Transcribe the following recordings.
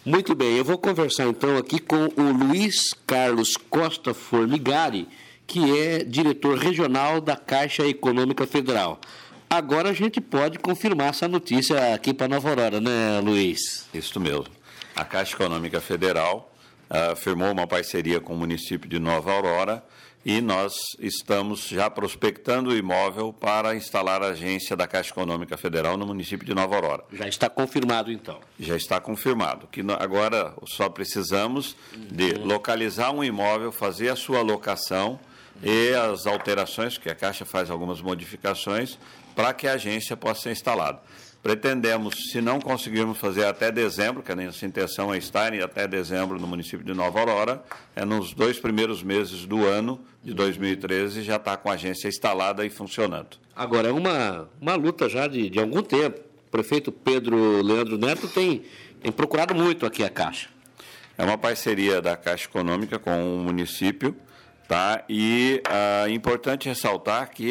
Muito bem, eu vou conversar então aqui com o Luiz Carlos Costa Formigari, que é diretor regional da Caixa Econômica Federal. Agora a gente pode confirmar essa notícia aqui para Nova Aurora, né, Luiz? Isso mesmo. A Caixa Econômica Federal firmou uma parceria com o município de Nova Aurora e nós estamos já prospectando o imóvel para instalar a agência da Caixa Econômica Federal no município de Nova Aurora. Já está confirmado, então? Já está confirmado. Agora só precisamos de localizar um imóvel, fazer a sua locação e as alterações, que a Caixa faz algumas modificações, para que a agência possa ser instalada. Pretendemos, se não conseguirmos fazer até dezembro, que a nossa intenção é estar até dezembro no município de Nova Aurora, nos 2 primeiros meses do ano de 2013 já está com a agência instalada e funcionando. Agora, é uma luta já de algum tempo. O prefeito Pedro Leandro Neto tem procurado muito aqui a Caixa. É uma parceria da Caixa Econômica com o município, tá? E é importante ressaltar que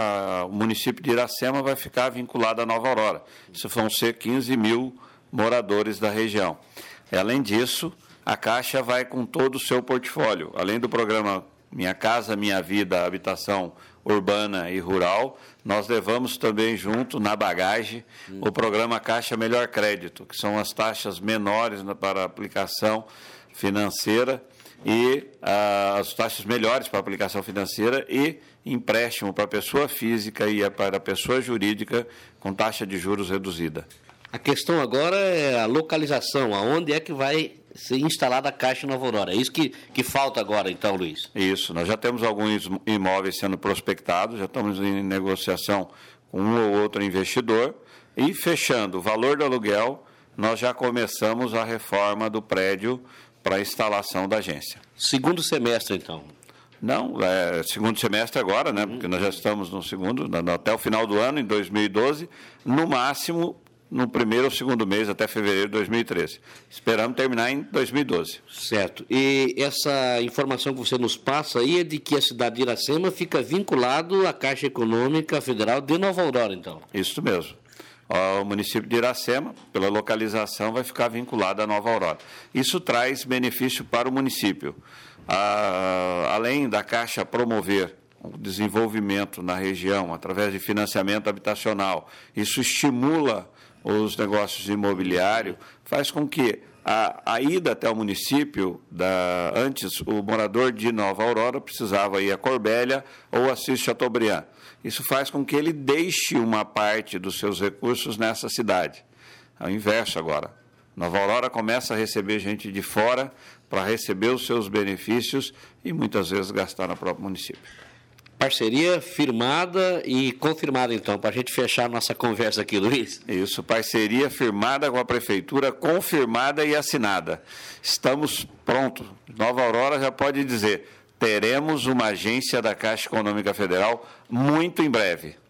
o município de Iracema vai ficar vinculado a Nova Aurora. Isso vão ser 15 mil moradores da região. Além disso, a Caixa vai com todo o seu portfólio. Além do programa Minha Casa, Minha Vida, Habitação Urbana e Rural, nós levamos também junto, na bagagem, o programa Caixa Melhor Crédito, que são as taxas menores para aplicação financeira e as taxas melhores para aplicação financeira e empréstimo para a pessoa física e para a pessoa jurídica com taxa de juros reduzida. A questão agora é a localização, aonde é que vai ser instalada a Caixa em Nova Aurora. É isso que falta agora, então, Luiz? Isso, nós já temos alguns imóveis sendo prospectados, já estamos em negociação com um ou outro investidor e fechando o valor do aluguel, nós já começamos a reforma do prédio para a instalação da agência. Segundo semestre, então? Não, segundo semestre agora, né? Porque nós já estamos no segundo, até o final do ano, em 2012, no máximo no primeiro ou segundo mês, até fevereiro de 2013. Esperamos terminar em 2012. Certo. E essa informação que você nos passa aí é de que a cidade de Iracema fica vinculado à Caixa Econômica Federal de Nova Aurora, então? Isso mesmo. O município de Iracema, pela localização, vai ficar vinculado à Nova Aurora. Isso traz benefício para o município. Além da Caixa promover o desenvolvimento na região através de financiamento habitacional, isso estimula os negócios imobiliários, faz com que a ida até o município, antes o morador de Nova Aurora precisava ir a Corbélia ou a Assis Chateaubriand. Isso faz com que ele deixe uma parte dos seus recursos nessa cidade. É o inverso agora. Nova Aurora começa a receber gente de fora para receber os seus benefícios e muitas vezes gastar no próprio município. Parceria firmada e confirmada, então, para a gente fechar a nossa conversa aqui, Luiz. Isso, parceria firmada com a Prefeitura, confirmada e assinada. Estamos prontos. Nova Aurora já pode dizer, teremos uma agência da Caixa Econômica Federal muito em breve.